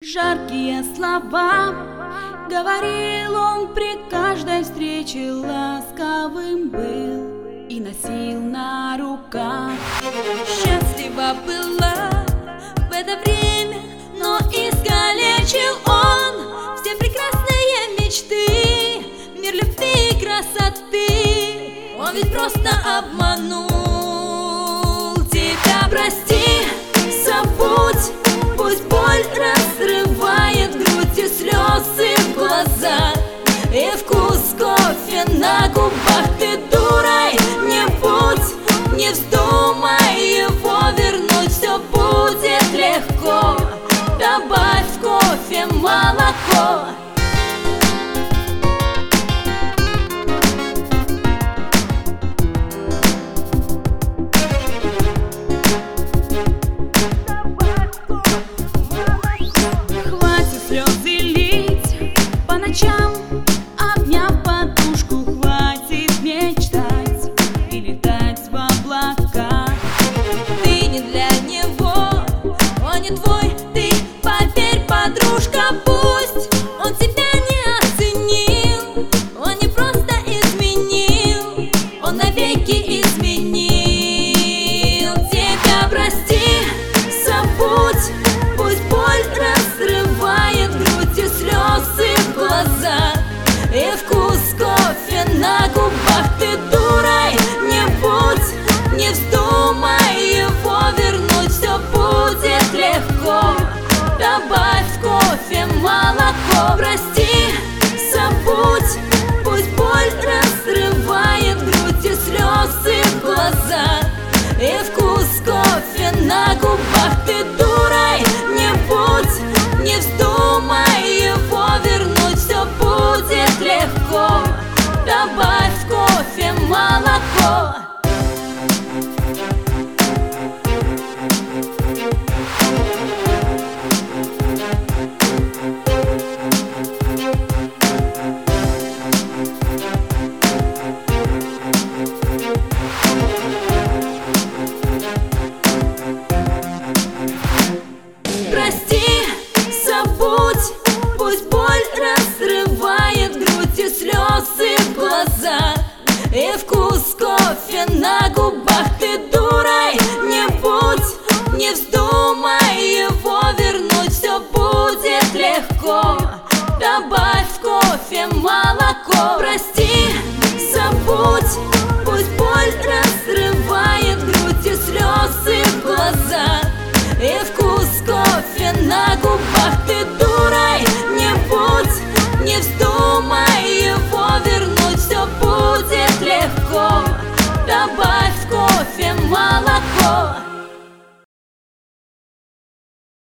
Жаркие слова говорил он при каждой встрече, ласковым был и носил на руках. Счастлива была в это время, но искалечил он все прекрасные мечты, мир любви и красоты. Он ведь просто обманул тебя. Прости, забудь, пусть боль разрывает грудь и слезы в глазах, и вкус кофе на губах. Ты дурой не будь, не вздумай его вернуть, все будет легко. Добавь в кофе молоко. Обняв подушку, хватит мечтать и летать в облаках. Ты не для него, он не твой, ты поверь, подружка. Пусть он тебя не оценил, он не просто изменил, он навеки изменил тебя. Прости, забудь, пусть боль разрывает грудь и слезы в глазах, и вкус кофе на губах. Ты дурой не будь, не вздумай его вернуть, все будет легко. Добавь в кофе молоко. Прости, забудь, пусть боль разрывает грудь и слезы в глазах, и вкус кофе на губах. Ты дурой не будь, не вздумай его вернуть, все будет легко. Добавь в кофе молоко. Прости, забудь, пусть боль разрывает грудь и слезы в глазах, и вкус кофе на губах. Ты дурой не будь, не вздумай его вернуть, все будет легко. Добавь в кофе молоко. Прости, забудь, пусть боль разрывает грудь и слезы в глазах, и вкус кофе на губах. Ты дурой не будь, не вздумай его вернуть, все будет легко. Добавь в кофе молоко.